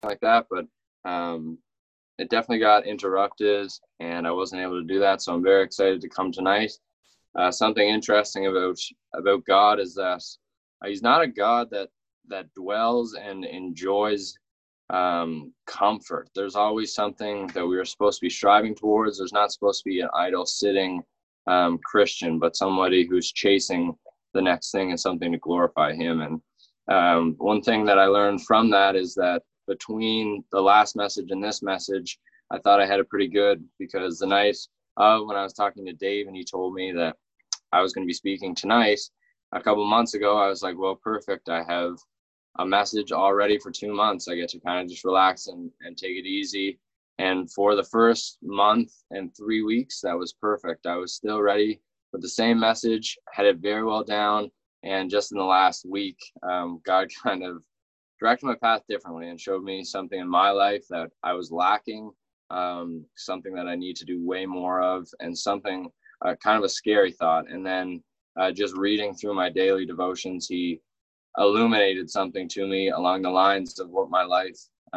like that, but it definitely got interrupted and I wasn't able to do that. So I'm very excited to come tonight. Something interesting about God is that he's not a God that dwells and enjoys comfort. There's always something that we are supposed to be striving towards. There's not supposed to be an idle sitting Christian, but somebody who's chasing the next thing and something to glorify him. And one thing that I learned from that is that between the last message and this message, I thought I had it pretty good, because the night of when I was talking to Dave and he told me that I was going to be speaking tonight a couple months ago, I was like, well, perfect. I have a message all ready for 2 months. I get to kind of just relax and take it easy. And for the first month and 3 weeks, that was perfect. I was still ready with the same message, had it very well down. And just in the last week, God kind of directed my path differently and showed me something in my life that I was lacking, something that I need to do way more of, and something kind of a scary thought. And then just reading through my daily devotions, he illuminated something to me along the lines of what my life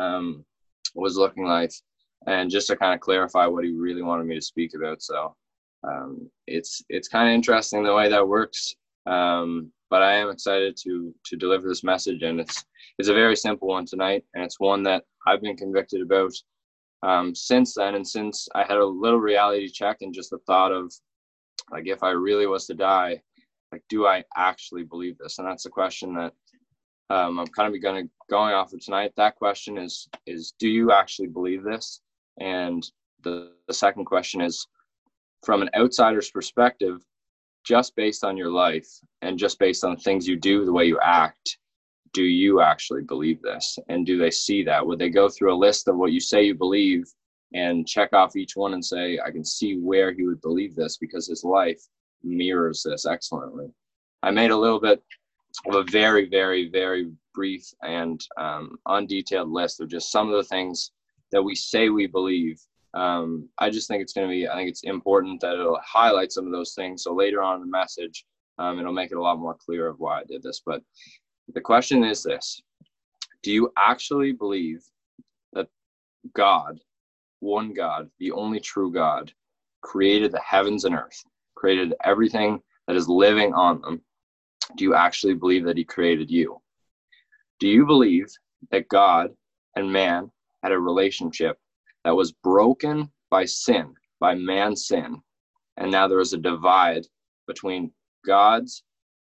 was looking like, and just to kind of clarify what he really wanted me to speak about. So it's kind of interesting the way that works, but I am excited to deliver this message, and it's a very simple one tonight, and it's one that I've been convicted about since then, and since I had a little reality check and just the thought of, like, if I really was to die, like, do I actually believe this? And that's the question that I'm kind of going off of tonight. That question is do you actually believe this? And the second question is, from an outsider's perspective, just based on your life and just based on the things you do, the way you act, do you actually believe this? And do they see that? Would they go through a list of what you say you believe and check off each one and say, I can see where he would believe this because his life mirrors this excellently? I made a little bit of a very, very, very brief and undetailed list of just some of the things that we say we believe. I just think I think it's important that it'll highlight some of those things. So later on in the message, it'll make it a lot more clear of why I did this. But the question is this: do you actually believe that God, one God, the only true God, created the heavens and earth, created everything that is living on them? Do you actually believe that he created you? Do you believe that God and man had a relationship that was broken by sin, by man's sin, and now there is a divide between God's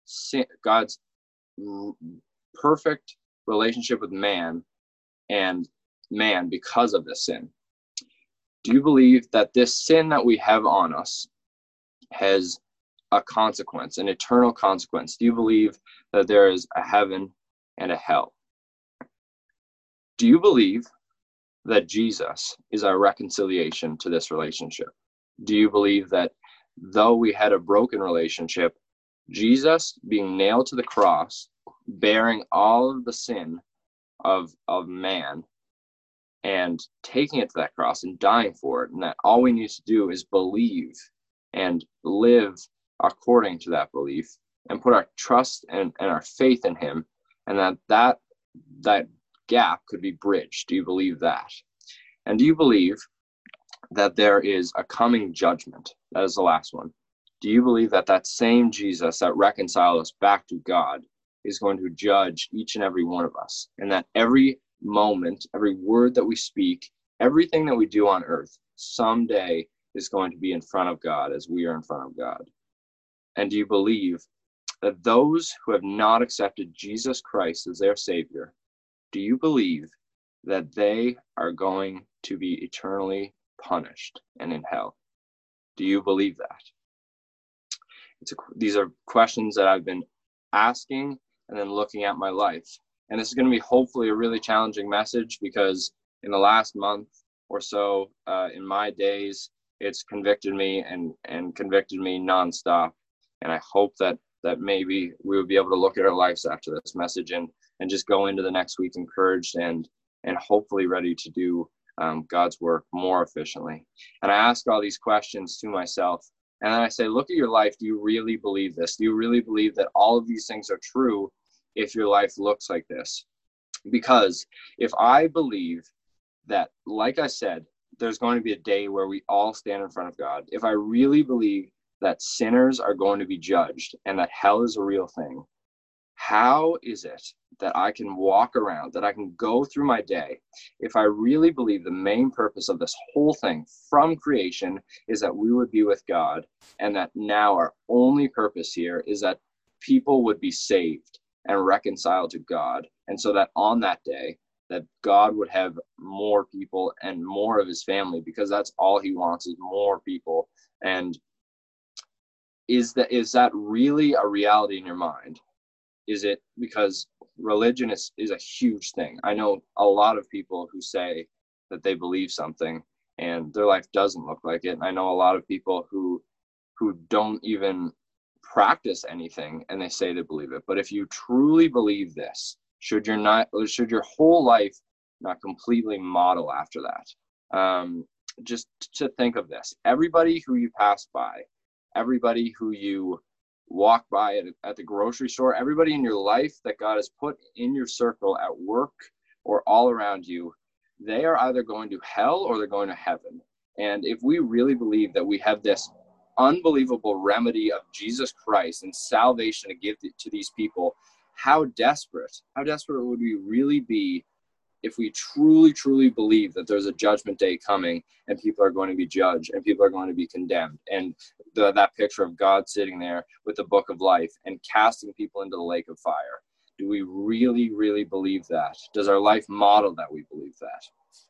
perfect relationship with man and man because of this sin? Do you believe that this sin that we have on us has a consequence, an eternal consequence? Do you believe that there is a heaven and a hell? Do you believe that Jesus is our reconciliation to this relationship? Do you believe that though we had a broken relationship, Jesus being nailed to the cross, bearing all of the sin of man and taking it to that cross and dying for it, and that all we need to do is believe and live according to that belief and put our trust and our faith in him, and that gap could be bridged? Do you believe that? And do you believe that there is a coming judgment? That is the last one. Do you believe that same Jesus that reconciled us back to God is going to judge each and every one of us, and that every moment, every word that we speak, everything that we do on earth someday is going to be in front of God as we are in front of God? And do you believe that those who have not accepted Jesus Christ as their Savior, do you believe that they are going to be eternally punished and in hell? Do you believe that? These are questions that I've been asking and then looking at my life. And this is going to be hopefully a really challenging message, because in the last month or so, in my days, it's convicted me and convicted me nonstop. And I hope that maybe we would be able to look at our lives after this message and just go into the next week encouraged and hopefully ready to do God's work more efficiently. And I ask all these questions to myself, and then I say, look at your life. Do you really believe this? Do you really believe that all of these things are true if your life looks like this? Because if I believe that, like I said, there's going to be a day where we all stand in front of God, if I really believe that sinners are going to be judged and that hell is a real thing, how is it that I can walk around, that I can go through my day, if I really believe the main purpose of this whole thing from creation is that we would be with God, and that now our only purpose here is that people would be saved and reconciled to God, and so that on that day, that God would have more people and more of his family, because that's all he wants, is more people. And is that really a reality in your mind? Is it because religion is a huge thing? I know a lot of people who say that they believe something and their life doesn't look like it. And I know a lot of people who don't even practice anything and they say they believe it. But if you truly believe this, should your whole life not completely model after that? Just to think of this: everybody who you pass by, everybody who you walk by at the grocery store, everybody in your life that God has put in your circle at work or all around you, they are either going to hell or they're going to heaven. And if we really believe that we have this unbelievable remedy of Jesus Christ and salvation to give to these people, how desperate would we really be if we truly believe that there's a judgment day coming and people are going to be judged and people are going to be condemned, and that picture of God sitting there with the book of life and casting people into the lake of fire? Do we really believe that? Does our life model that we believe that?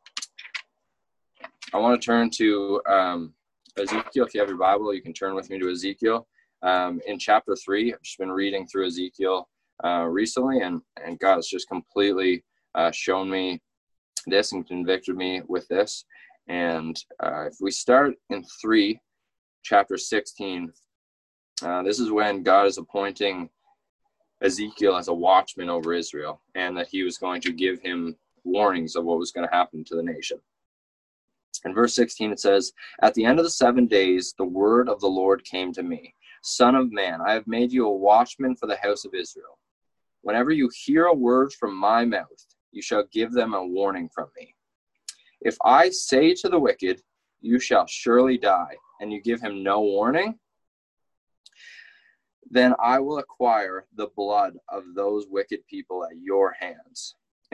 I want to turn to Ezekiel. If you have your Bible, you can turn with me to Ezekiel. In chapter 3, I've just been reading through Ezekiel recently, and God has just completely shown me this and convicted me with this. And if we start in chapter 16, this is when God is appointing Ezekiel as a watchman over Israel, and that he was going to give him warnings of what was going to happen to the nation. In verse 16, it says, "At the end of the 7 days, the word of the Lord came to me. Son of man, I have made you a watchman for the house of Israel. Whenever you hear a word from my mouth, you shall give them a warning from me. If I say to the wicked, you shall surely die, and you give him no warning, then I will acquire the blood of those wicked people at your hands. And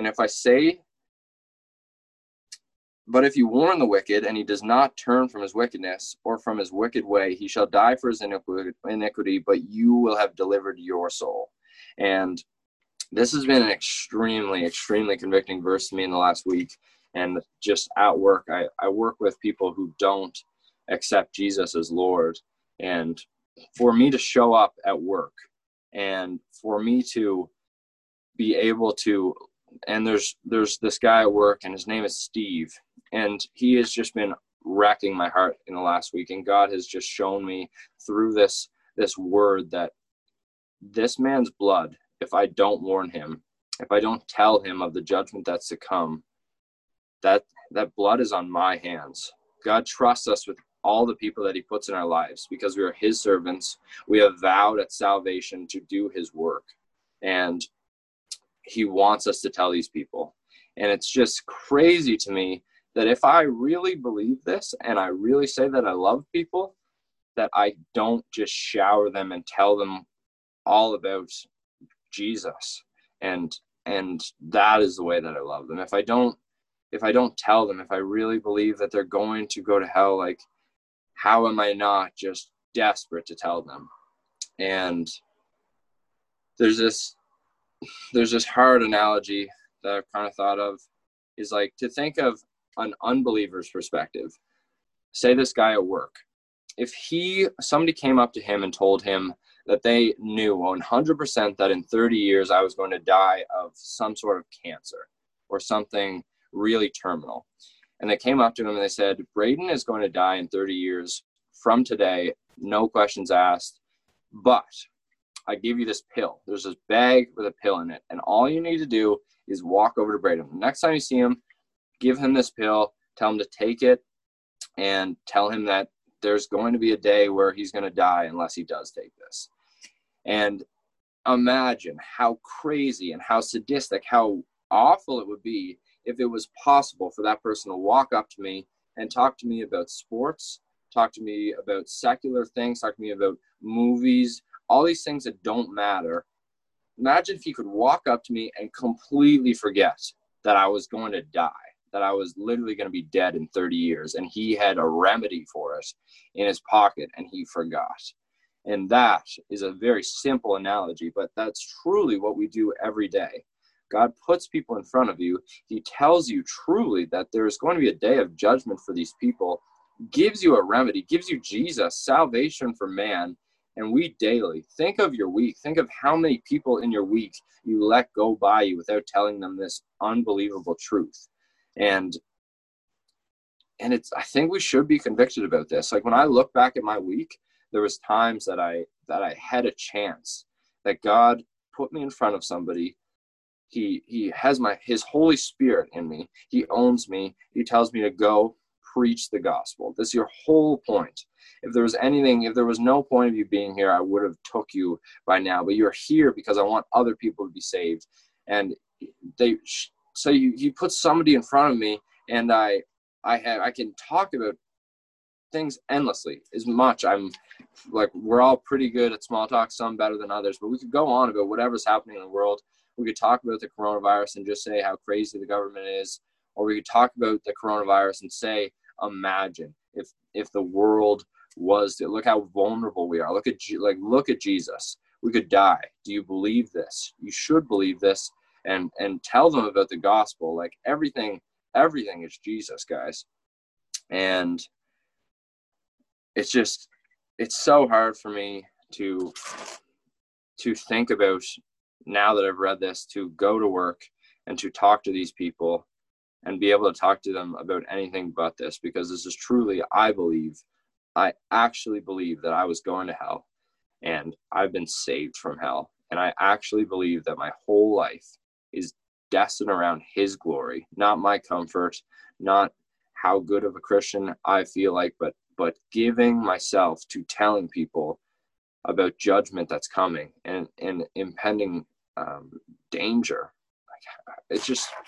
but if you warn the wicked, and he does not turn from his wickedness or from his wicked way, he shall die for his iniquity, but you will have delivered your soul." And this has been an extremely convicting verse to me in the last week. And just at work, I work with people who don't accept Jesus as Lord. And for me to show up at work and for me to be able to, and there's this guy at work, and his name is Steve, and he has just been wrecking my heart in the last week. And God has just shown me through this word that this man's blood, if I don't warn him, if I don't tell him of the judgment that's to come, that blood is on my hands. God trusts us with all the people that he puts in our lives because we are his servants. We have vowed at salvation to do his work, and he wants us to tell these people. And it's just crazy to me that if I really believe this and I really say that I love people, that I don't just shower them and tell them all about Jesus, and that is the way that I love them. If I don't tell them, if I really believe that they're going to go to hell, like, how am I not just desperate to tell them? And there's this hard analogy that I've kind of thought of, is like to think of an unbeliever's perspective. Say this guy at work, if somebody came up to him and told him that they knew 100% that in 30 years I was going to die of some sort of cancer or something really terminal. And they came up to him and they said, "Braden is going to die in 30 years from today, no questions asked, but I give you this pill. There's this bag with a pill in it, and all you need to do is walk over to Braden. The next time you see him, give him this pill, tell him to take it, and tell him that there's going to be a day where he's going to die unless he does take this." And imagine how crazy and how sadistic, how awful it would be if it was possible for that person to walk up to me and talk to me about sports, talk to me about secular things, talk to me about movies, all these things that don't matter. Imagine if he could walk up to me and completely forget that I was going to die, that I was literally going to be dead in 30 years, and he had a remedy for it in his pocket, and he forgot. And that is a very simple analogy, but that's truly what we do every day. God puts people in front of you. He tells you truly that there's going to be a day of judgment for these people, gives you a remedy, gives you Jesus, salvation for man. And we daily think of your week. Think of how many people in your week you let go by you without telling them this unbelievable truth. And it's, I think we should be convicted about this. Like when I look back at my week, there was times that I had a chance, that God put me in front of somebody. He has his Holy Spirit in me. He owns me. He tells me to go preach the gospel. This is your whole point. If there was no point of you being here, I would have took you by now, but you're here because I want other people to be saved. And so you put somebody in front of me, and I can talk about things endlessly. As much, I'm like, we're all pretty good at small talk, some better than others, but we could go on about whatever's happening in the world. We could talk about the coronavirus and just say how crazy the government is, or we could talk about the coronavirus and say, imagine if the world was, look how vulnerable we are. Look at Jesus. We could die. Do you believe this? You should believe this, and tell them about the gospel. Like everything is Jesus, guys. And it's so hard for me to think about, now that I've read this, to go to work and to talk to these people and be able to talk to them about anything but this, because this is truly, I actually believe that I was going to hell and I've been saved from hell. And I actually believe that my whole life is destined around his glory, not my comfort, not how good of a Christian I feel like, but giving myself to telling people about judgment that's coming and impending danger. It's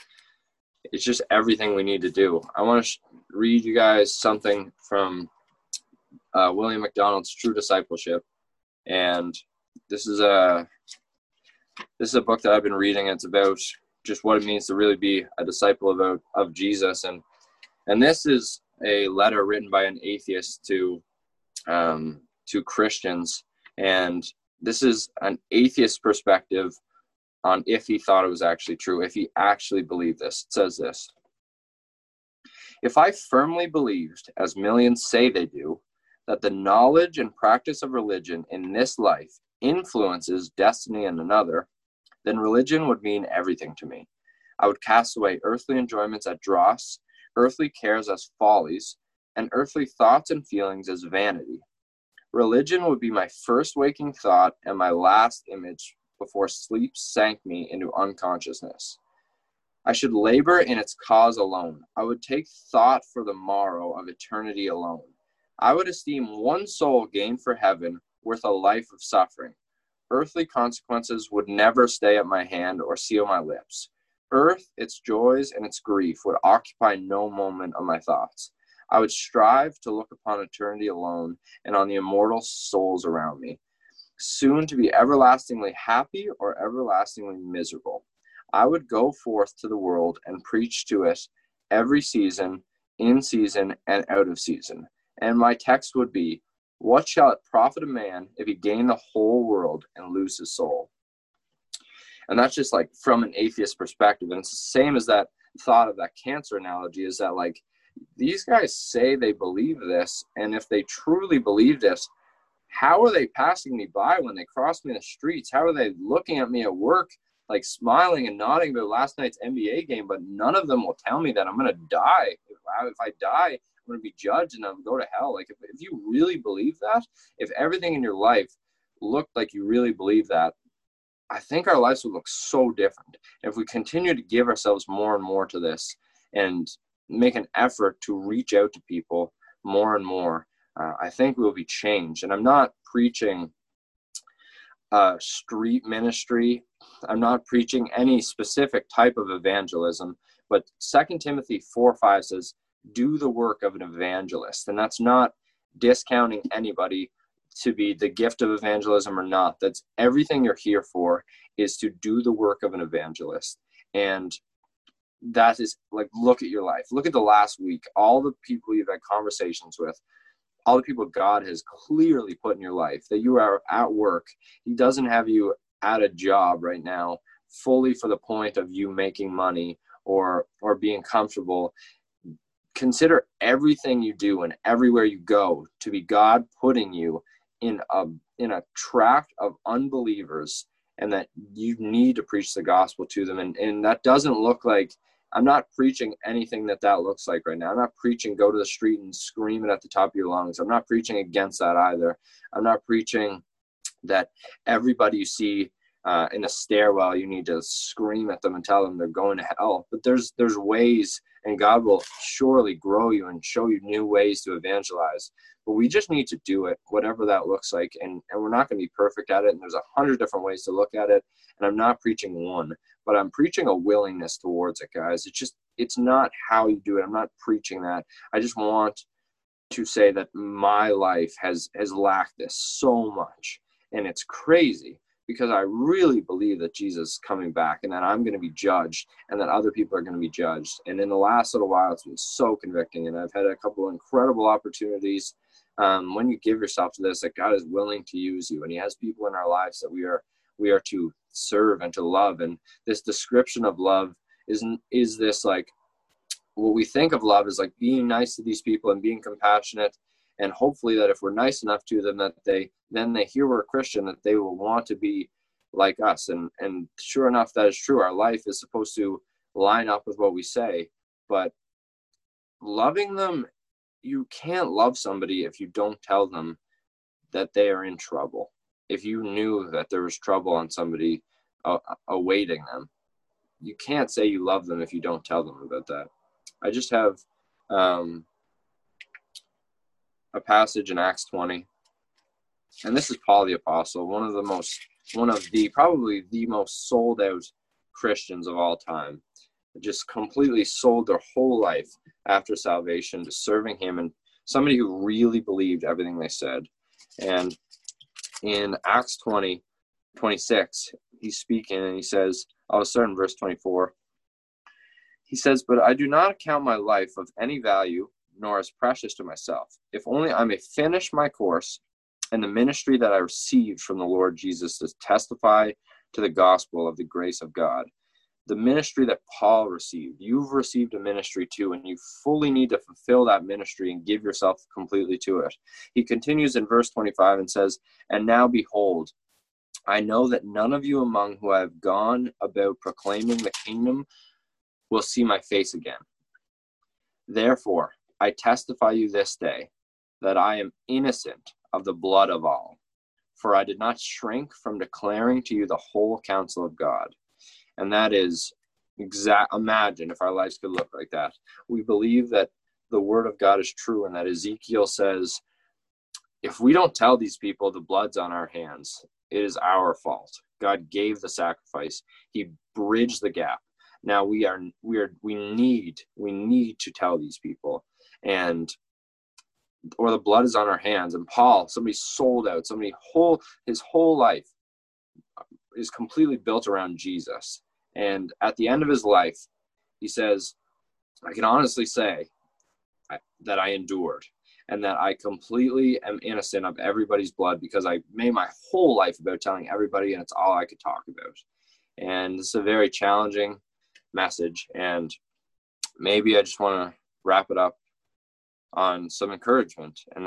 just everything we need to do. I want to read you guys something from William MacDonald's True Discipleship, and this is a book that I've been reading. It's about just what it means to really be a disciple of Jesus, and this is a letter written by an atheist to Christians, and this is an atheist perspective on if he thought it was actually true, if he actually believed this. It says this: if I firmly believed, as millions say they do, that the knowledge and practice of religion in this life influences destiny in another, then religion would mean everything to me. I would cast away earthly enjoyments at dross, earthly cares as follies, and earthly thoughts and feelings as vanity. Religion would be my first waking thought and my last image before sleep sank me into unconsciousness. I should labor in its cause alone. I would take thought for the morrow of eternity alone. I would esteem one soul gained for heaven worth a life of suffering. Earthly consequences would never stay at my hand or seal my lips. Earth, its joys and its grief would occupy no moment of my thoughts. I would strive to look upon eternity alone and on the immortal souls around me, soon to be everlastingly happy or everlastingly miserable. I would go forth to the world and preach to it every season, in season and out of season. And my text would be, what shall it profit a man if he gain the whole world and lose his soul? And that's just like from an atheist perspective. And it's the same as that thought of that cancer analogy, is that like these guys say they believe this. And if they truly believe this, how are they passing me by when they cross me in the streets? How are they looking at me at work, like smiling and nodding about last night's NBA game? But none of them will tell me that I'm going to die. If I die, I'm going to be judged and I'm going to go to hell. Like if you really believe that, if everything in your life looked like you really believe that, I think our lives would look so different. And if we continue to give ourselves more and more to this and make an effort to reach out to people more and more, I think we'll be changed. And I'm not preaching street ministry. I'm not preaching any specific type of evangelism, but 2 Timothy 4:5 says, do the work of an evangelist. And that's not discounting anybody to be the gift of evangelism or not. That's everything you're here for, is to do the work of an evangelist. And that is like, look at your life. Look at the last week, all the people you've had conversations with, all the people God has clearly put in your life, that you are at work. He doesn't have you at a job right now fully for the point of you making money or being comfortable. Consider everything you do and everywhere you go to be God putting you in a tract of unbelievers, and that you need to preach the gospel to them. And that doesn't look like, I'm not preaching anything that looks like right now. I'm not preaching go to the street and scream it at the top of your lungs. I'm not preaching against that either. I'm not preaching that everybody you see in a stairwell, you need to scream at them and tell them they're going to hell. But there's ways, and God will surely grow you and show you new ways to evangelize. But we just need to do it, whatever that looks like. And we're not going to be perfect at it. And there's 100 different ways to look at it. And I'm not preaching one, but I'm preaching a willingness towards it, guys. It's not how you do it. I'm not preaching that. I just want to say that my life has lacked this so much. And it's crazy, because I really believe that Jesus is coming back, and that I'm going to be judged, and that other people are going to be judged. And in the last little while, it's been so convicting. And I've had a couple of incredible opportunities when you give yourself to this, that God is willing to use you, and he has people in our lives that we are to serve and to love. And this description of love is this, like, what we think of love is like being nice to these people and being compassionate. And hopefully that if we're nice enough to them, that they hear we're a Christian, that they will want to be like us. And sure enough, that is true. Our life is supposed to line up with what we say. But loving them, you can't love somebody if you don't tell them that they are in trouble. If you knew that there was trouble on somebody awaiting them, you can't say you love them if you don't tell them about that. I just have a passage in Acts 20, and this is Paul the Apostle, probably the most sold out Christians of all time, just completely sold their whole life after salvation to serving him, and somebody who really believed everything they said. And in Acts 20:26, he's speaking, and he says, I'll start in verse 24. He says, "But I do not account my life of any value, nor as precious to myself, if only I may finish my course and the ministry that I received from the Lord Jesus to testify to the gospel of the grace of God." The ministry that Paul received, you've received a ministry too, and you fully need to fulfill that ministry and give yourself completely to it. He continues in verse 25 and says, "And now behold, I know that none of you among who I have gone about proclaiming the kingdom will see my face again. Therefore, I testify you this day that I am innocent of the blood of all, for I did not shrink from declaring to you the whole counsel of God." And that is imagine if our lives could look like that. We believe that the word of God is true, and that Ezekiel says, if we don't tell these people the blood's on our hands, it is our fault. God gave the sacrifice. He bridged the gap. Now we need to tell these people, or the blood is on our hands. And Paul, somebody sold out, his whole life is completely built around Jesus. And at the end of his life, he says, I can honestly say that I endured, and that I completely am innocent of everybody's blood, because I made my whole life about telling everybody, and it's all I could talk about. And it's a very challenging message, and maybe I just want to wrap it up on some encouragement, and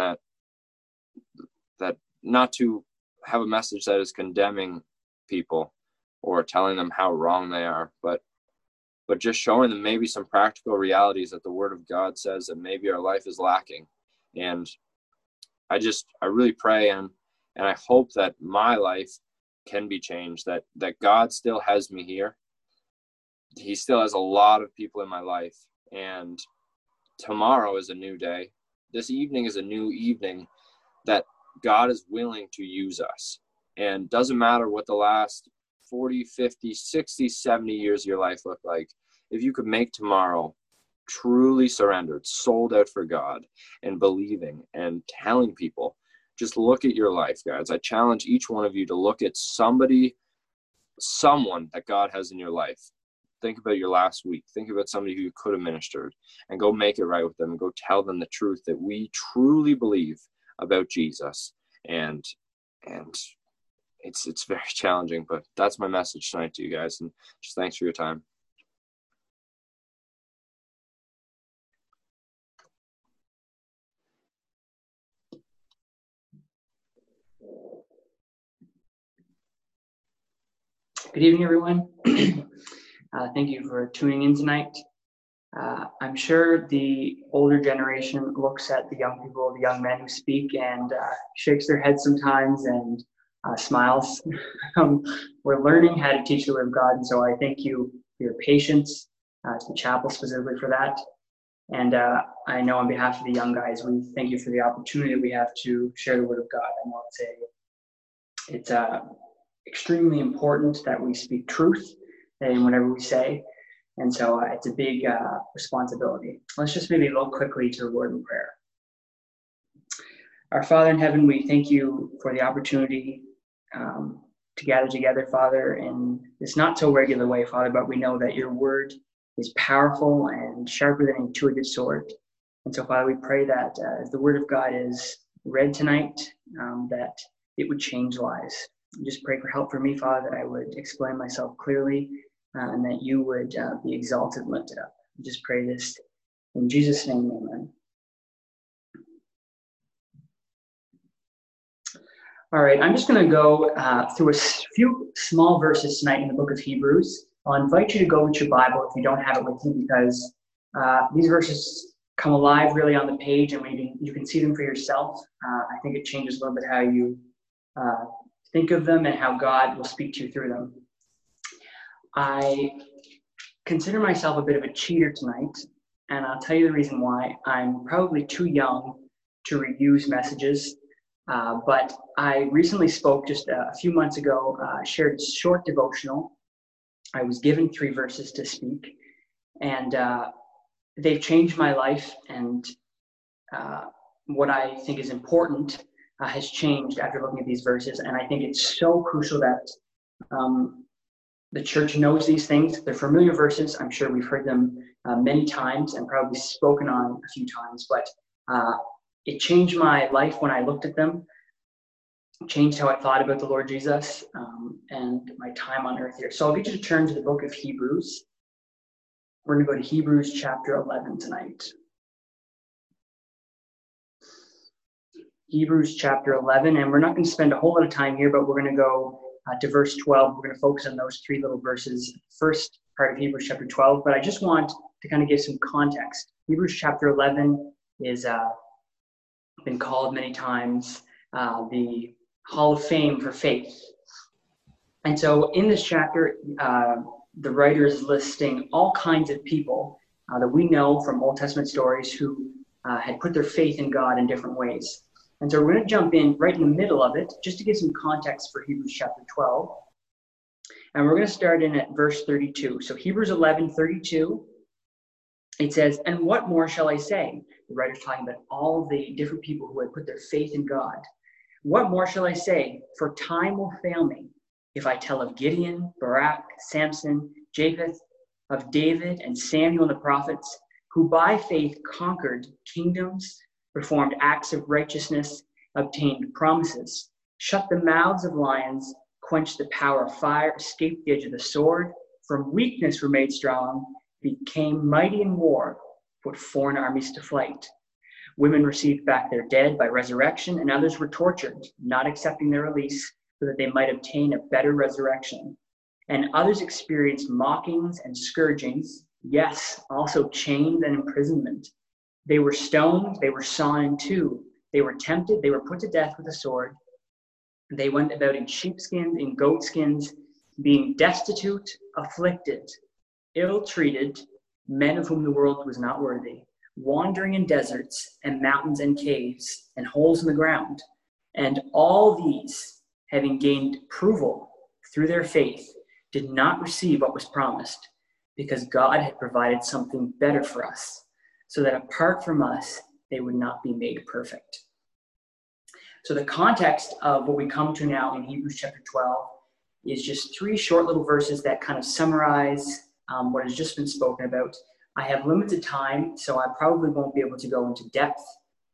that not to have a message that is condemning people or telling them how wrong they are, but just showing them maybe some practical realities that the word of God says that maybe our life is lacking. And I really pray and I hope that my life can be changed, that God still has me here. He still has a lot of people in my life, and tomorrow is a new day. This evening is a new evening that God is willing to use us. And doesn't matter what the last 40, 50, 60, 70 years of your life look like if you could make tomorrow truly surrendered, sold out for God, and believing and telling people? Just look at your life, guys. I challenge each one of you to look at someone that God has in your life. Think about your last week. Think about somebody who you could have ministered, and go make it right with them, and go tell them the truth that we truly believe about Jesus. And it's very challenging, but that's my message tonight to you guys. And just thanks for your time. Good evening, everyone. Thank you for tuning in tonight. I'm sure the older generation looks at the young people, the young men who speak, and shakes their head sometimes and smiles. We're learning how to teach the Word of God, and so I thank you for your patience, to the chapel specifically for that. And I know on behalf of the young guys, we thank you for the opportunity we have to share the Word of God. I know it's extremely important that we speak truth in whatever we say. And so it's a big responsibility. Let's just maybe look quickly to the Lord in prayer. Our Father in heaven, we thank you for the opportunity to gather together, Father, in this not so regular way, Father, but we know that your word is powerful and sharper than a two-edged sword. And so, Father, we pray that as the word of God is read tonight, that it would change lives. Just pray for help for me, Father, that I would explain myself clearly, and that you would be exalted and lifted up. Just pray this in Jesus' name, amen. All right, I'm just going to go through a few small verses tonight in the book of Hebrews. I'll invite you to go with your Bible if you don't have it with you, because these verses come alive really on the page, and maybe you can see them for yourself. I think it changes a little bit how you think of them and how God will speak to you through them. I consider myself a bit of a cheater tonight, and I'll tell you the reason why. I'm probably too young to reuse messages, but I recently spoke just a few months ago, shared a short devotional. I was given 3 verses to speak, and they've changed my life, and what I think is important has changed after looking at these verses. And I think it's so crucial that the church knows these things. They're familiar verses. I'm sure we've heard them many times and probably spoken on a few times, but it changed my life when I looked at them. It changed how I thought about the Lord Jesus and my time on earth here. So I'll get you to turn to the book of Hebrews. We're going to go to Hebrews chapter 11 tonight. Hebrews chapter 11, and we're not going to spend a whole lot of time here, but we're going to go to verse 12. We're going to focus on those 3 little verses, first part of Hebrews chapter 12, but I just want to kind of give some context. Hebrews chapter 11 is been called many times the Hall of Fame for faith. And so in this chapter, the writer is listing all kinds of people that we know from Old Testament stories who had put their faith in God in different ways. And so we're going to jump in right in the middle of it, just to give some context for Hebrews chapter 12. And we're going to start in at verse 32. So Hebrews 11:32, it says, "And what more shall I say?" The writer's talking about all the different people who had put their faith in God. "What more shall I say? For time will fail me if I tell of Gideon, Barak, Samson, Japheth, of David and Samuel and the prophets, who by faith conquered kingdoms, performed acts of righteousness, obtained promises, shut the mouths of lions, quenched the power of fire, escaped the edge of the sword, from weakness were made strong, became mighty in war, put foreign armies to flight. Women received back their dead by resurrection, and others were tortured, not accepting their release, so that they might obtain a better resurrection. And others experienced mockings and scourgings, yes, also chains and imprisonment. They were stoned, they were sawn in two, they were tempted, they were put to death with a sword. They went about in sheepskins, in goatskins, being destitute, afflicted, ill-treated, men of whom the world was not worthy, wandering in deserts and mountains and caves and holes in the ground. And all these, having gained approval through their faith, did not receive what was promised because God had provided something better for us, so that apart from us, they would not be made perfect. So the context of what we come to now in Hebrews chapter 12 is just 3 short little verses that kind of summarize what has just been spoken about. I have limited time, so I probably won't be able to go into depth,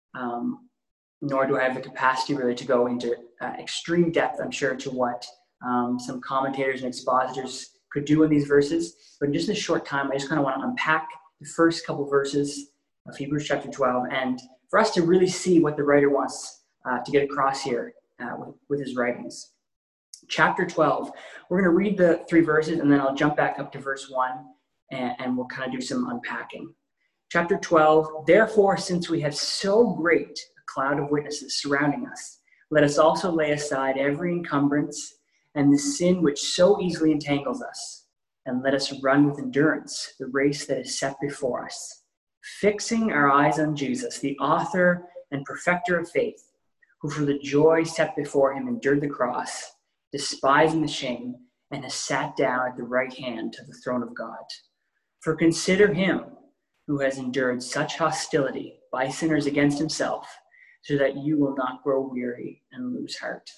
nor do I have the capacity really to go into extreme depth, I'm sure, to what some commentators and expositors could do in these verses. But in just a short time, I just kind of want to unpack the first couple verses of Hebrews chapter 12, and for us to really see what the writer wants to get across here with his writings. Chapter 12, we're going to read the 3 verses, and then I'll jump back up to verse 1, and we'll kind of do some unpacking. Chapter 12, therefore, since we have so great a cloud of witnesses surrounding us, let us also lay aside every encumbrance and the sin which so easily entangles us, and let us run with endurance the race that is set before us, fixing our eyes on Jesus, the author and perfecter of faith, who for the joy set before him endured the cross, despising the shame, and has sat down at the right hand of the throne of God. For consider him who has endured such hostility by sinners against himself, so that you will not grow weary and lose heart.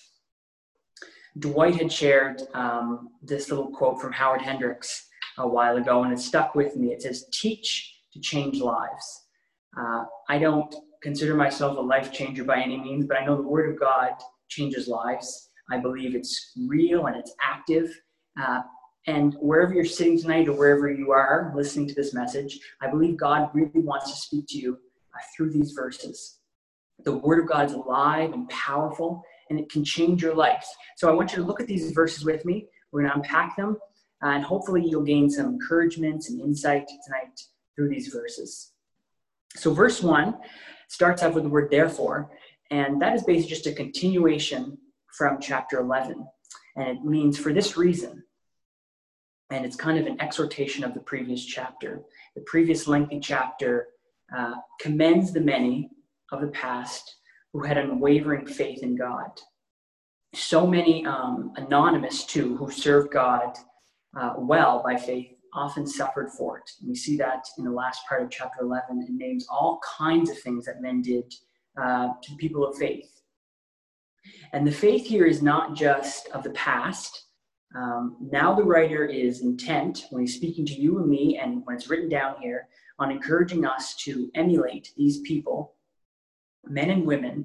Dwight had shared this little quote from Howard Hendricks a while ago, and it stuck with me. It says, "Teach to change lives." I don't consider myself a life changer by any means, but I know the Word of God changes lives. I believe it's real and it's active. And wherever you're sitting tonight or wherever you are listening to this message, I believe God really wants to speak to you through these verses. The Word of God is alive and powerful, and it can change your life. So I want you to look at these verses with me. We're going to unpack them, and hopefully you'll gain some encouragement and insight tonight through these verses. So verse 1 starts off with the word therefore, and that is basically just a continuation from chapter 11. And it means for this reason. And it's kind of an exhortation of the previous chapter. The previous lengthy chapter commends the many of the past who had unwavering faith in God. So many anonymous, too, who served God well by faith, often suffered for it. And we see that in the last part of chapter 11. It names all kinds of things that men did to people of faith. And the faith here is not just of the past. Now the writer is intent, when he's speaking to you and me, and when it's written down here, on encouraging us to emulate these people, men and women,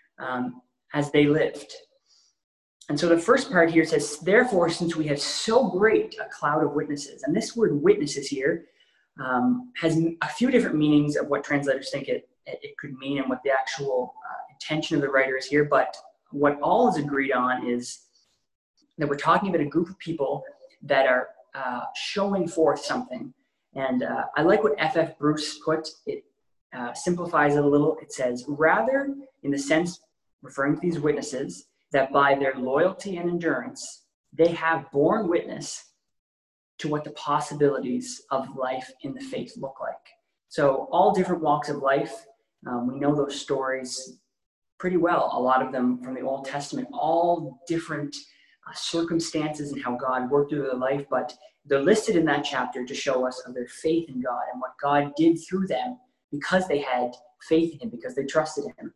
as they lived. And so the first part here says, therefore, since we have so great a cloud of witnesses, and this word witnesses here has a few different meanings of what translators think it could mean and what the actual intention of the writer is here, but what all is agreed on is that we're talking about a group of people that are showing forth something. And I like what F.F. Bruce put. It simplifies it a little. It says, rather, in the sense referring to these witnesses, that by their loyalty and endurance, they have borne witness to what the possibilities of life in the faith look like. So all different walks of life, we know those stories pretty well, a lot of them from the Old Testament, all different circumstances and how God worked through their life, but they're listed in that chapter to show us of their faith in God and what God did through them because they had faith in him, because they trusted him.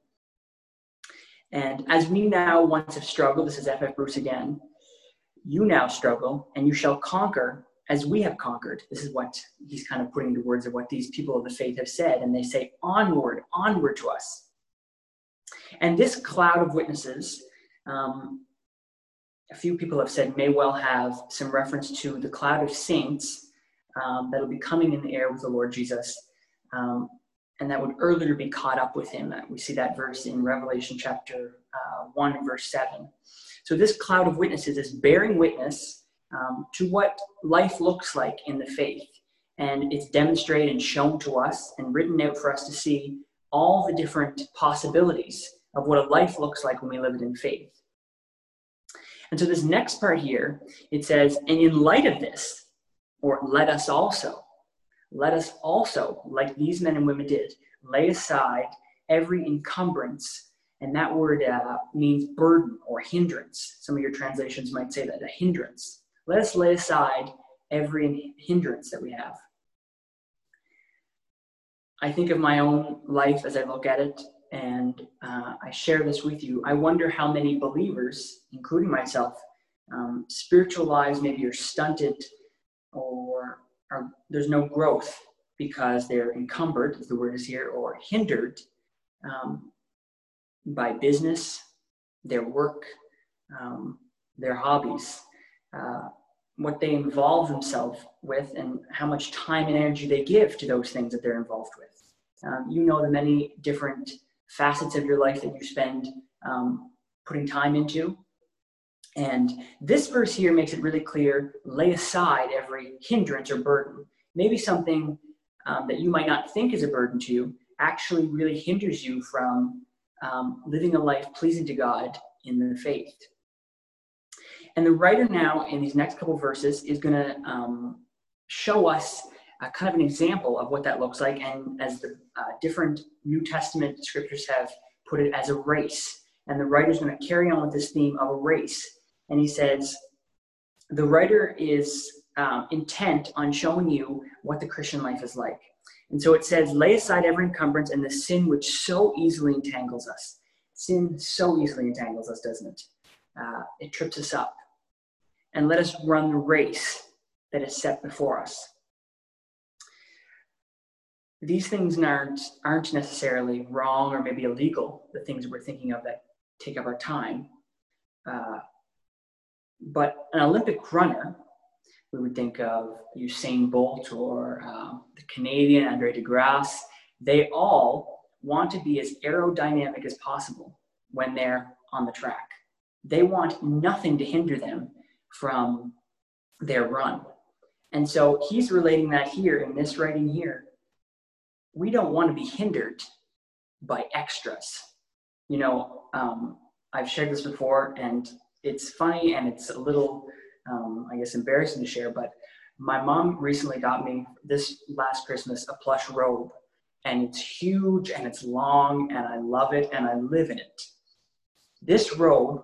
And as we now once have struggled, this is F.F. Bruce again, you now struggle and you shall conquer as we have conquered. This is what he's kind of putting into words of what these people of the faith have said. And they say, onward, onward to us. And this cloud of witnesses, a few people have said may well have some reference to the cloud of saints that'll be coming in the air with the Lord Jesus. And that would earlier be caught up with him. We see that verse in Revelation chapter 1, verse 7. So this cloud of witnesses is bearing witness to what life looks like in the faith. And it's demonstrated and shown to us and written out for us to see all the different possibilities of what a life looks like when we live it in faith. And so this next part here, it says, and in light of this, or let us also, like these men and women did, lay aside every encumbrance. And that word means burden or hindrance. Some of your translations might say that, a hindrance. Let us lay aside every hindrance that we have. I think of my own life as I look at it, and I share this with you. I wonder how many believers, including myself, spiritual lives maybe are stunted, or there's no growth because they're encumbered, as the word is here, or hindered by business, their work, their hobbies, what they involve themselves with, and how much time and energy they give to those things that they're involved with. You know the many different facets of your life that you spend putting time into. And this verse here makes it really clear: lay aside every hindrance or burden. Maybe something that you might not think is a burden to you actually really hinders you from living a life pleasing to God in the faith. And the writer now, in these next couple verses, is going to show us kind of an example of what that looks like, and as the different New Testament scriptures have put it, as a race. And the writer is going to carry on with this theme of a race. And he says, the writer is intent on showing you what the Christian life is like. And so it says, lay aside every encumbrance and the sin which so easily entangles us. Sin so easily entangles us, doesn't it? It trips us up. And let us run the race that is set before us. These things aren't necessarily wrong or maybe illegal, the things we're thinking of that take up our time. But an Olympic runner, we would think of Usain Bolt or the Canadian Andre DeGrasse. They all want to be as aerodynamic as possible when they're on the track. They want nothing to hinder them from their run. And so he's relating that here in this writing here. We don't want to be hindered by extras. You know, I've shared this before, and it's funny and it's a little, I guess, embarrassing to share, but my mom recently got me this last Christmas a plush robe, and it's huge and it's long and I love it and I live in it. This robe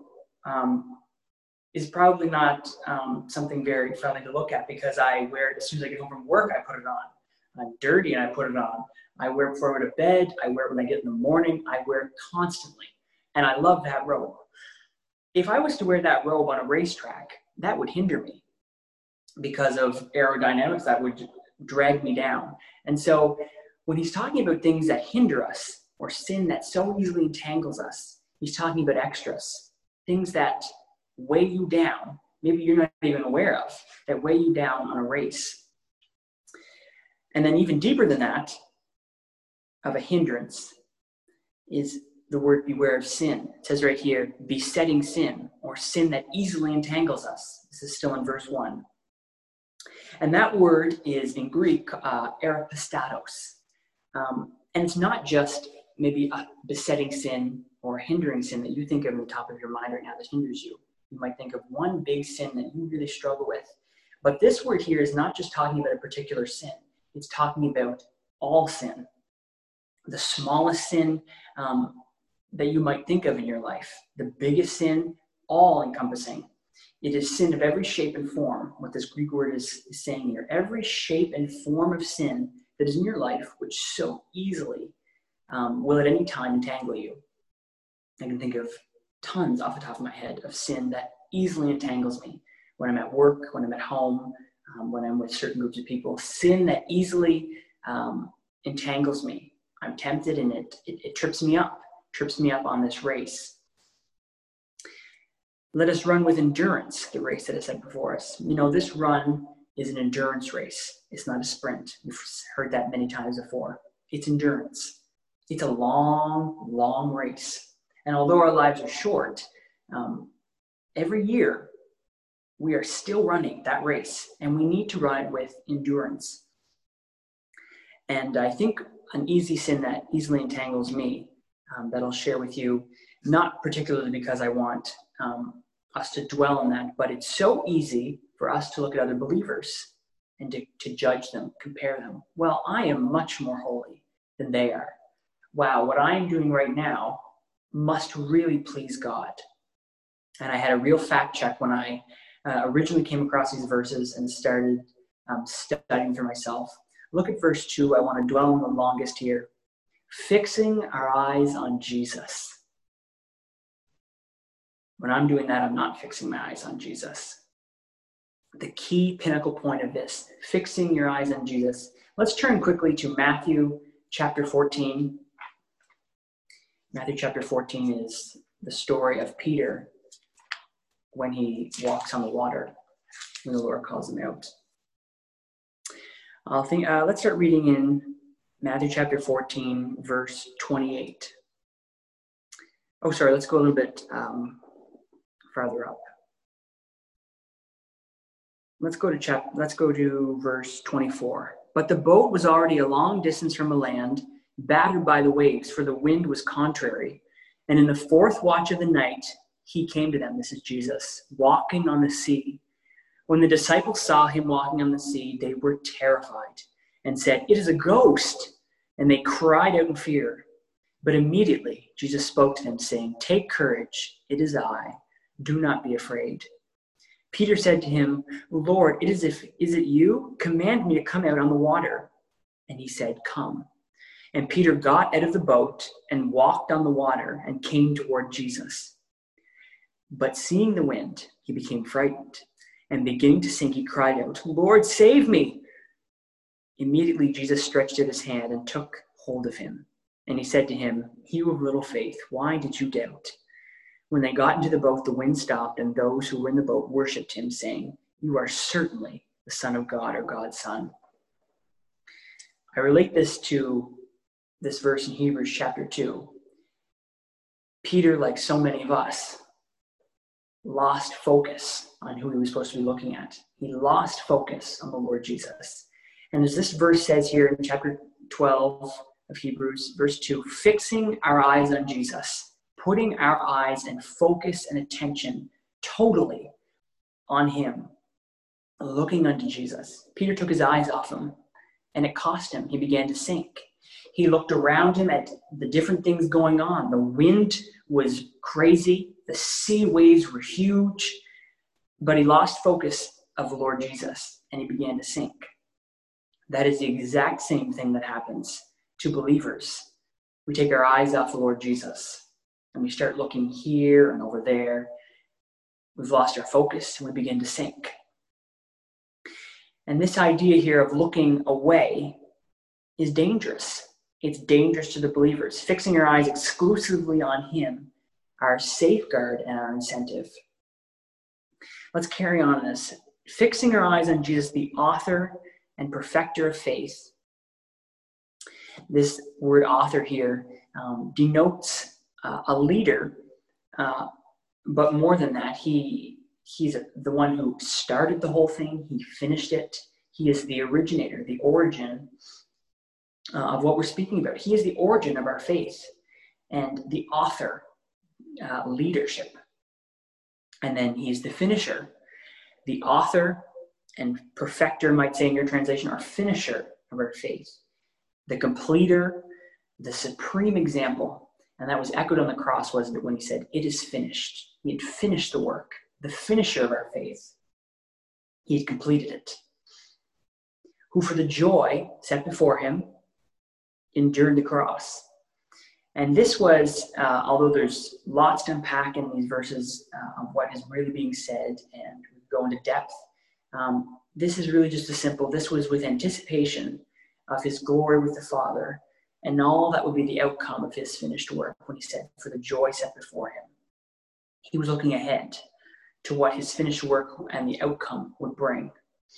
is probably not something very friendly to look at, because I wear it as soon as I get home from work. I put it on. I'm dirty and I put it on. I wear it before I go to bed. I wear it when I get in the morning. I wear it constantly. And I love that robe. If I was to wear that robe on a racetrack, that would hinder me because of aerodynamics. That would drag me down. And so when he's talking about things that hinder us, or sin that so easily entangles us, he's talking about extras, things that weigh you down, maybe you're not even aware of, that weigh you down on a race. And then even deeper than that, of a hindrance, is the word beware of sin. It says right here, besetting sin, or sin that easily entangles us. This is still in verse 1. And that word is in Greek, eripistatos. And it's not just maybe a besetting sin or a hindering sin that you think of on the top of your mind right now that hinders you. You might think of one big sin that you really struggle with. But this word here is not just talking about a particular sin. It's talking about all sin. The smallest sin that you might think of in your life. The biggest sin, all encompassing. It is sin of every shape and form, what this Greek word is saying here. Every shape and form of sin that is in your life, which so easily will at any time entangle you. I can think of tons off the top of my head of sin that easily entangles me when I'm at work, when I'm at home, when I'm with certain groups of people. Sin that easily entangles me. I'm tempted, and it trips me up on this race. Let us run with endurance, the race that is set before us. You know, this run is an endurance race. It's not a sprint. You've heard that many times before. It's endurance. It's a long, long race. And although our lives are short, every year we are still running that race, and we need to run it with endurance. And I think an easy sin that easily entangles me, that I'll share with you, not particularly because I want us to dwell on that, but it's so easy for us to look at other believers and to judge them, compare them. Well, I am much more holy than they are. Wow, what I am doing right now must really please God. And I had a real fact check when I originally came across these verses and started studying for myself. Look at verse 2. I want to dwell on the longest here. Fixing our eyes on Jesus. When I'm doing that, I'm not fixing my eyes on Jesus. The key pinnacle point of this, fixing your eyes on Jesus. Let's turn quickly to Matthew chapter 14. Matthew chapter 14 is the story of Peter when he walks on the water, when the Lord calls him out. Let's start reading in Matthew chapter 14, verse 28. Let's go a little bit farther up. Let's go to verse 24. But the boat was already a long distance from the land, battered by the waves, for the wind was contrary. And in the fourth watch of the night, he came to them, this is Jesus, walking on the sea. When the disciples saw him walking on the sea, they were terrified and said, "It is a ghost." And they cried out in fear. But immediately Jesus spoke to them, saying, "Take courage, it is I. Do not be afraid." Peter said to him, "Lord, is it you? Command me to come out on the water." And he said, "Come." And Peter got out of the boat and walked on the water and came toward Jesus. But seeing the wind, he became frightened. And beginning to sink, he cried out, "Lord, save me." Immediately Jesus stretched out his hand and took hold of him. And he said to him, "You of little faith, why did you doubt?" When they got into the boat, the wind stopped, and those who were in the boat worshipped him, saying, "You are certainly the Son of God, or God's Son." I relate this to this verse in Hebrews chapter 2. Peter, like so many of us, lost focus on who he was supposed to be looking at. He lost focus on the Lord Jesus. And as this verse says here in chapter 12 of Hebrews, verse 2, fixing our eyes on Jesus, putting our eyes and focus and attention totally on him, looking unto Jesus. Peter took his eyes off him, and it cost him. He began to sink. He looked around him at the different things going on. The wind was crazy. The sea waves were huge. But he lost focus of the Lord Jesus, and he began to sink. That is the exact same thing that happens to believers. We take our eyes off the Lord Jesus, and we start looking here and over there. We've lost our focus, and we begin to sink. And this idea here of looking away is dangerous. It's dangerous to the believers. Fixing our eyes exclusively on him, our safeguard and our incentive. Let's carry on this. Fixing our eyes on Jesus, the author and perfecter of faith. This word author here denotes a leader, but more than that, he's the one who started the whole thing. He finished it. He is the originator, the origin of what we're speaking about. He is the origin of our faith and the author, leadership. And then he's the finisher. The author and perfecter, might say in your translation, are finisher of our faith. The completer, the supreme example, and that was echoed on the cross, wasn't it, when he said, "It is finished." He had finished the work, the finisher of our faith. He had completed it. Who for the joy set before him endured the cross. And this was, although there's lots to unpack in these verses of what is really being said, and we go into depth, this is really just this was with anticipation of his glory with the Father, and all that would be the outcome of his finished work when he said, "For the joy set before him." He was looking ahead to what his finished work and the outcome would bring.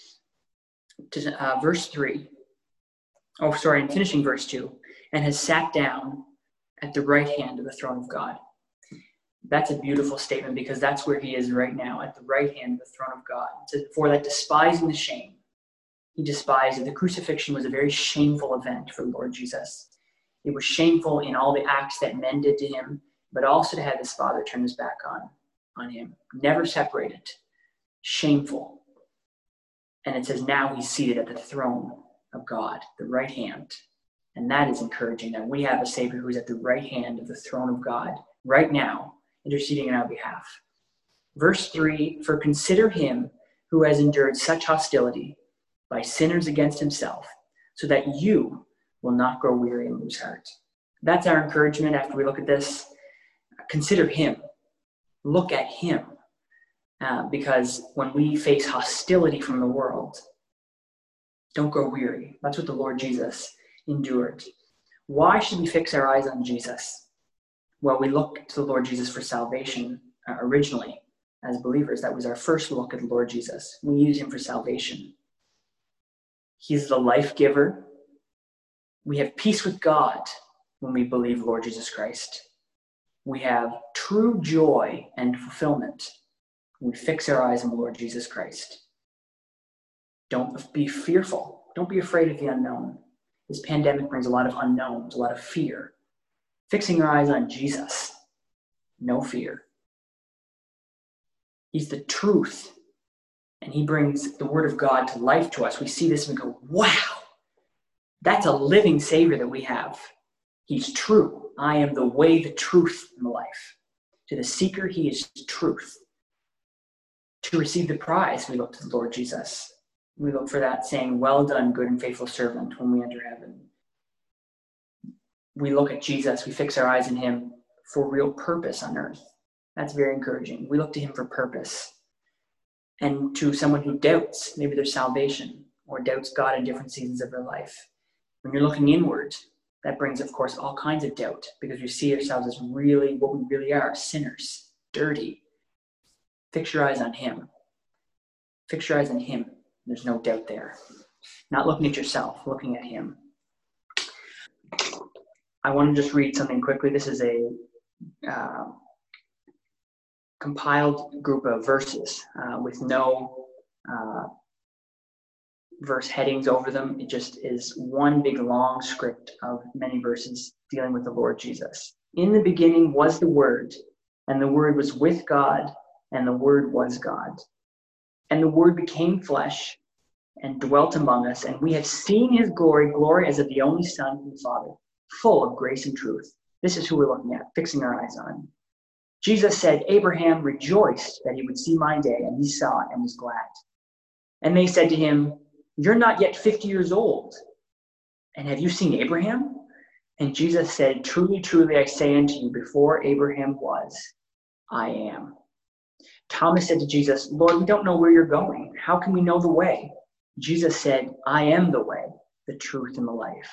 To verse 3. And finishing verse 2. And has sat down at the right hand of the throne of God. That's a beautiful statement, because that's where he is right now, at the right hand of the throne of God. It says, "For that despising the shame." He despised it. The crucifixion was a very shameful event for the Lord Jesus. It was shameful in all the acts that men did to him, but also to have his Father turn his back on him. Never separated. Shameful. And it says now he's seated at the throne of God, the right hand. And that is encouraging, that we have a Savior who is at the right hand of the throne of God right now, interceding on our behalf. Verse 3, for consider him who has endured such hostility by sinners against himself, so that you will not grow weary and lose heart. That's our encouragement after we look at this. Consider him. Look at him. Because when we face hostility from the world, don't grow weary. That's what the Lord Jesus endured. Why should we fix our eyes on Jesus? Well, we look to the Lord Jesus for salvation originally as believers. That was our first look at the Lord Jesus. We use him for salvation. He's the life giver. We have peace with God when we believe Lord Jesus Christ. We have true joy and fulfillment when we fix our eyes on the Lord Jesus Christ. Don't be fearful. Don't be afraid of the unknown. This pandemic brings a lot of unknowns, a lot of fear. Fixing our eyes on Jesus, no fear. He's the truth, and he brings the word of God to life to us. We see this and we go, wow, that's a living Savior that we have. He's true. I am the way, the truth, and the life. To the seeker, he is truth. To receive the prize, we look to the Lord Jesus. We look for that saying, well done, good and faithful servant, when we enter heaven. We look at Jesus, we fix our eyes on him for real purpose on earth. That's very encouraging. We look to him for purpose. And to someone who doubts maybe their salvation or doubts God in different seasons of their life, when you're looking inward, that brings, of course, all kinds of doubt because we see ourselves as really what we really are, sinners, dirty. Fix your eyes on him. Fix your eyes on him. There's no doubt there. Not looking at yourself, looking at him. I want to just read something quickly. This is a compiled group of verses with no verse headings over them. It just is one big long script of many verses dealing with the Lord Jesus. In the beginning was the Word, and the Word was with God, and the Word was God. And the Word became flesh and dwelt among us, and we have seen his glory, glory as of the only Son from the Father, full of grace and truth. This is who we're looking at, fixing our eyes on. Jesus said, Abraham rejoiced that he would see my day, and he saw it and was glad. And they said to him, you're not yet 50 years old, and have you seen Abraham? And Jesus said, truly, truly, I say unto you, before Abraham was, I am. Thomas said to Jesus, Lord, we don't know where you're going. How can we know the way? Jesus said, I am the way, the truth, and the life.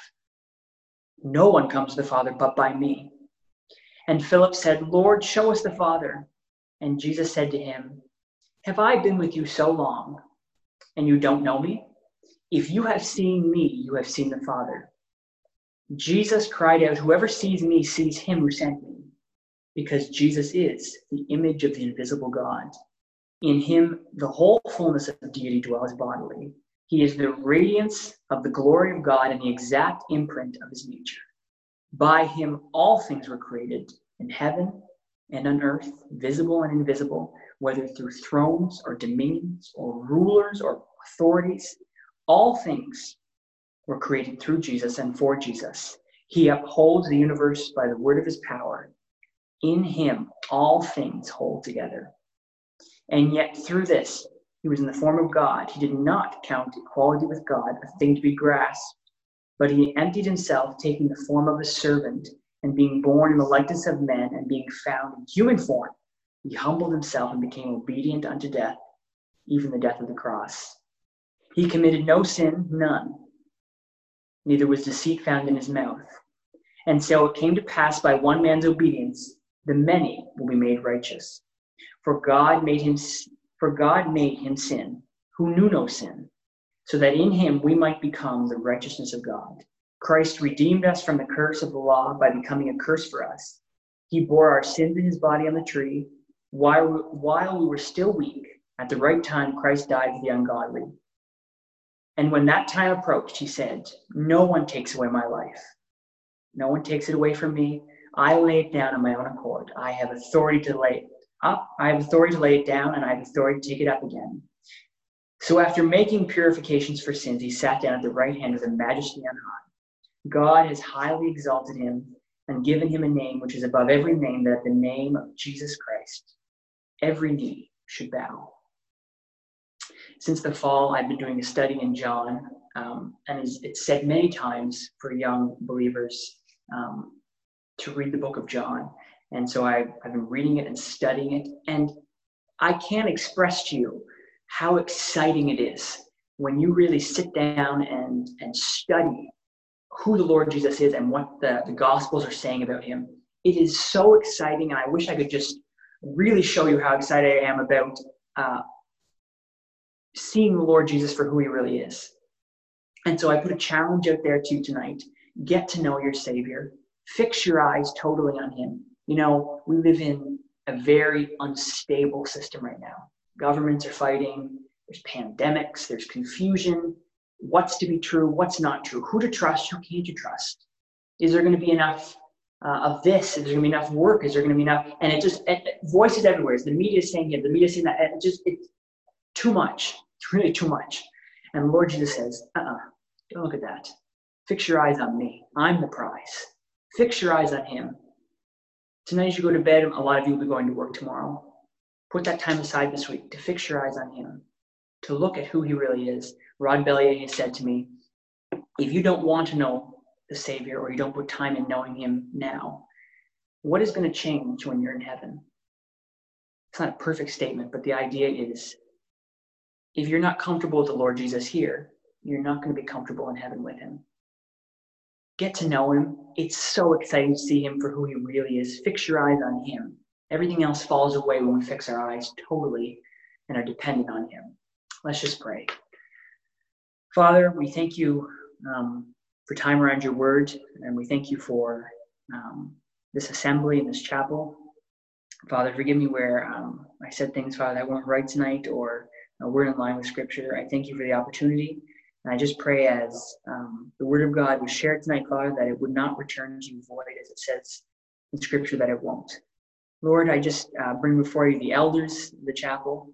No one comes to the Father but by me. And Philip said, Lord, show us the Father. And Jesus said to him, have I been with you so long, and you don't know me? If you have seen me, you have seen the Father. Jesus cried out, whoever sees me sees him who sent me, because Jesus is the image of the invisible God. In him, the whole fullness of deity dwells bodily. He is the radiance of the glory of God and the exact imprint of his nature. By him, all things were created in heaven and on earth, visible and invisible, whether through thrones or dominions or rulers or authorities. All things were created through Jesus and for Jesus. He upholds the universe by the word of his power. In him, all things hold together. And yet through this, he was in the form of God. He did not count equality with God a thing to be grasped, but he emptied himself, taking the form of a servant, and being born in the likeness of men, and being found in human form, he humbled himself and became obedient unto death, even the death of the cross. He committed no sin, none. Neither was deceit found in his mouth. And so it came to pass by one man's obedience, the many will be made righteous. For God made him sin, who knew no sin, so that in him we might become the righteousness of God. Christ redeemed us from the curse of the law by becoming a curse for us. He bore our sins in his body on the tree. While we were still weak, at the right time Christ died for the ungodly. And when that time approached, he said, no one takes away my life. No one takes it away from me. I lay it down on my own accord. I have authority to lay it up. I have authority to lay it down, and I have authority to take it up again. So after making purifications for sins, he sat down at the right hand of the Majesty on high. God has highly exalted him and given him a name which is above every name, that at the name of Jesus Christ, every knee should bow. Since the fall, I've been doing a study in John, and it's said many times for young believers to read the book of John. And so I've been reading it and studying it, and I can't express to you how exciting it is when you really sit down and study who the Lord Jesus is and what the Gospels are saying about him. It is so exciting, and I wish I could just really show you how excited I am about seeing the Lord Jesus for who he really is. And so I put a challenge out there to you tonight. Get to know your Savior. Fix your eyes totally on him. You know, we live in a very unstable system right now. Governments are fighting. There's pandemics. There's confusion. What's to be true? What's not true? Who to trust? Who can't you trust? Is there going to be enough of this? Is there going to be enough work? Is there going to be enough? And voices everywhere. The media is saying here. The media is saying that. It's too much. It's really too much. And the Lord Jesus says, don't look at that. Fix your eyes on me. I'm the prize. Fix your eyes on him. Tonight as you go to bed, a lot of you will be going to work tomorrow. Put that time aside this week to fix your eyes on him, to look at who he really is. Rod Bellier has said to me, if you don't want to know the Savior, or you don't put time in knowing him now, what is going to change when you're in heaven? It's not a perfect statement, but the idea is, if you're not comfortable with the Lord Jesus here, you're not going to be comfortable in heaven with him. Get to know him. It's so exciting to see him for who he really is. Fix your eyes on him. Everything else falls away when we fix our eyes totally and are dependent on him. Let's just pray. Father, we thank you for time around your word, and we thank you for this assembly in this chapel. Father, forgive me where I said things, Father, that weren't right tonight or weren't in line with Scripture. I thank you for the opportunity. And I just pray as the word of God was shared tonight, Father, that it would not return to you void, as it says in Scripture that it won't. Lord, I just bring before you the elders, the chapel,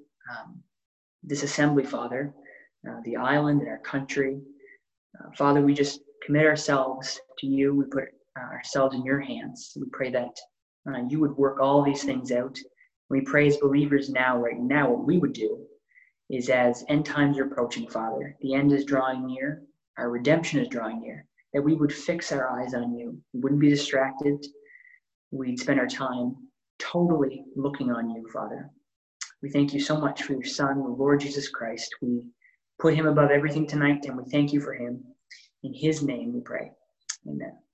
this assembly, Father, the island and our country. Father, we just commit ourselves to you. We put ourselves in your hands. We pray that you would work all these things out. We pray as believers right now, what we would do is, as end times are approaching, Father, the end is drawing near, our redemption is drawing near, that we would fix our eyes on you. We wouldn't be distracted. We'd spend our time totally looking on you, Father. We thank you so much for your Son, the Lord Jesus Christ. We put him above everything tonight, and we thank you for him. In his name we pray. Amen.